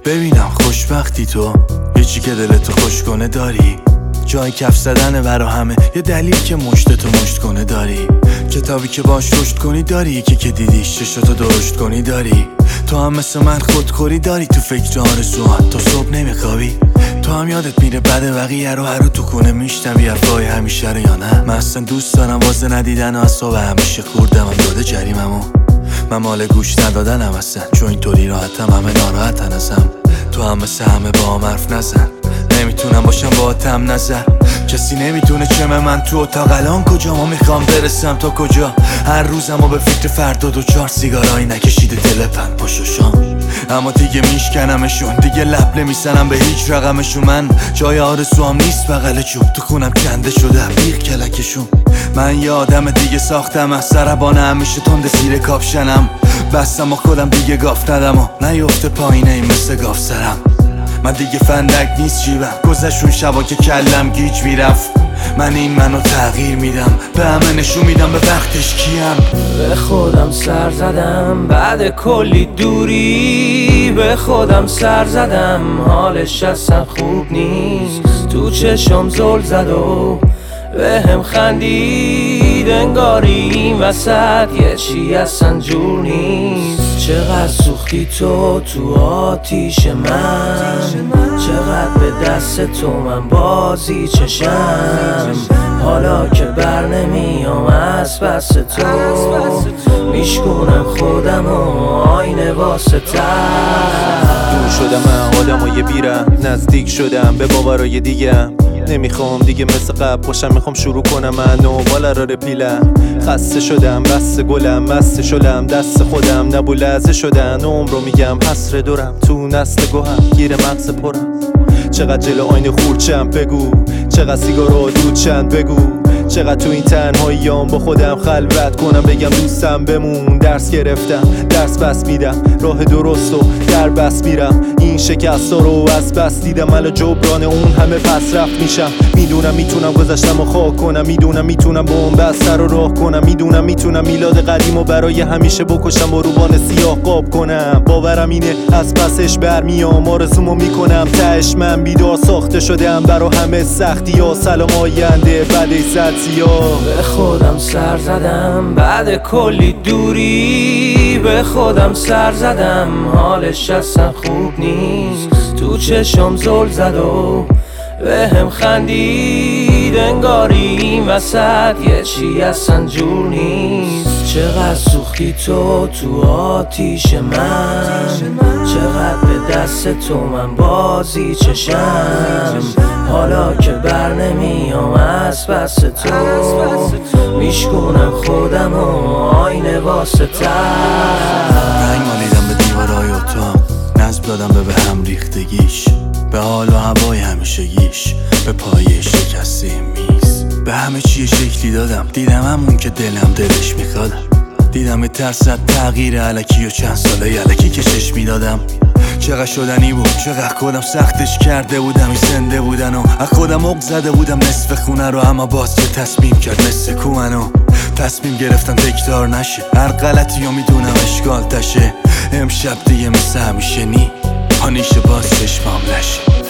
ببینم خوشبختی تو، یه چی که دلتو خوش کنه داری، جای کف زدنه برا همه، یه دلیل که مشتتو مشت کنه داری، کتابی که باش رشد کنی داری، یکی که دیدیش چشتو درشت کنی داری. تو هم مثل من خودخوری داری، تو فکر آرزوهات تا صبح نمیخوابی. تو هم یادت میره بعد بقیه رو هر رو تو خونه میشنوی حرفای همیشه رو یا نه؟ من اصلا دوست دارم واسه ندیدن و اصاب همیشه خوردم داده جریممو. من مال گوش ندادنم اصلا، چون اینطوری راحتم همه ناراحتن ازم. تو هم مثل همه با هم حرف نزن، نمیتونم باشم با تم نظر. کسی نمیتونه چمه من تو اتاق الان کجا، ما میخوام برسم تا کجا. هر روزم و به فکر فردا 2-4 سیگارایی نکشیده دل پن پاشوشام. اما دیگه میشکنمشون، دیگه لب نمیزنم به هیچ رقمشون. من جای آرزوام نیست بغل چوب، تو خونم کنده شده بیغ کلکشون. من یه آدم دیگه ساختم از سربانه، همیشه تند زیر کاپشنم. بستم و خودم دیگه گاف ندم و نیفته پایینه این مثل گاف سرم. من دیگه فندک نیست جیبم، گذشون شبا که کلم گیج میرفت. من این منو تغییر میدم، به همه نشون میدم به وقتش کیم. به خودم سر زدم بعد کلی دوری، به خودم سر زدم حالش اصلا خوب نیست. تو چشم زل زد و به هم خندید، انگاری این وسط یه چی اصلا جور نیست. چقدر سوختی تو آتیش من، چقدر به دست تو من بازی چشم. حالا که بر نمیام از پس تو، میشکنم خودم و آینه واسه دور شدم من آدمای بیرم، نزدیک شدم به باورای دیگم. نمیخوام دیگه مثل قبل باشم، میخوام شروع کنم من و بالا را رپیلم. خسته شدم بس گلم، مست شدم دست خودم، نبو لحظه شدن عمر رو میگم حسر دورم. تو نسل گوهم گیر مغز پرم، چقدر جلو آینه خورچم بگو، چقدر سیگارو دود چند بگو، چقدر تو این تنهاییام با خودم خلوت کنم. بگم دوستم بمون، درس گرفتم درس بس میدم، راه درست و در بس میرم. این شکست رو از بس دیدم، الان جبران اون همه پس رفت میشم. میدونم میتونم گذشتم و خاک کنم، میدونم میتونم با اون بستر رو راه کنم، میدونم میتونم میلاد قدیم و برای همیشه بکشم و روبان سیاه قاب کنم. باورم اینه از پسش برمیام، آرزومو میکنم تهش من بیدار ساخته شدم برا همه سختی ها. سلام آینده بعد زد سیاه. به خودم سر زدم بعد کلی دوری، به خودم سر زدم حالش اصلا خوب نیست. تو چشم زل زد و به هم خندید، انگاری این وسط یه چی اصلا جور نیست. چقدر سوختی تو آتیش من، چقدر به دست تو من بازی چشم. حالا که بر نمیام از پس تو، میشکنم خودم و آینه واسه رنگ مالیدم به دیوارای اتاق، نصب دادم به هم ریختگیش، به حال و هوای همیشگیش، به پایه شکسته میز. به همه چی شکلی دادم، دیدم همون که دلم دلش میخوادم. دیدم ترسد تغییر علکی و چند ساله علکی که چشم میدادم. چقدر شدنی بود، چقدر خودم سختش کرده بودم، این زنده بودن و از خودم عق زده بودم نصف خونه رو. اما باز که تصمیم کرد مثل کومنو، تصمیم گرفتم تکرار نشه، هر غلطی رو میدونم اشکال تشه. امشب دیگه مثل همیشه نی پانیشه باز چشمام لشه.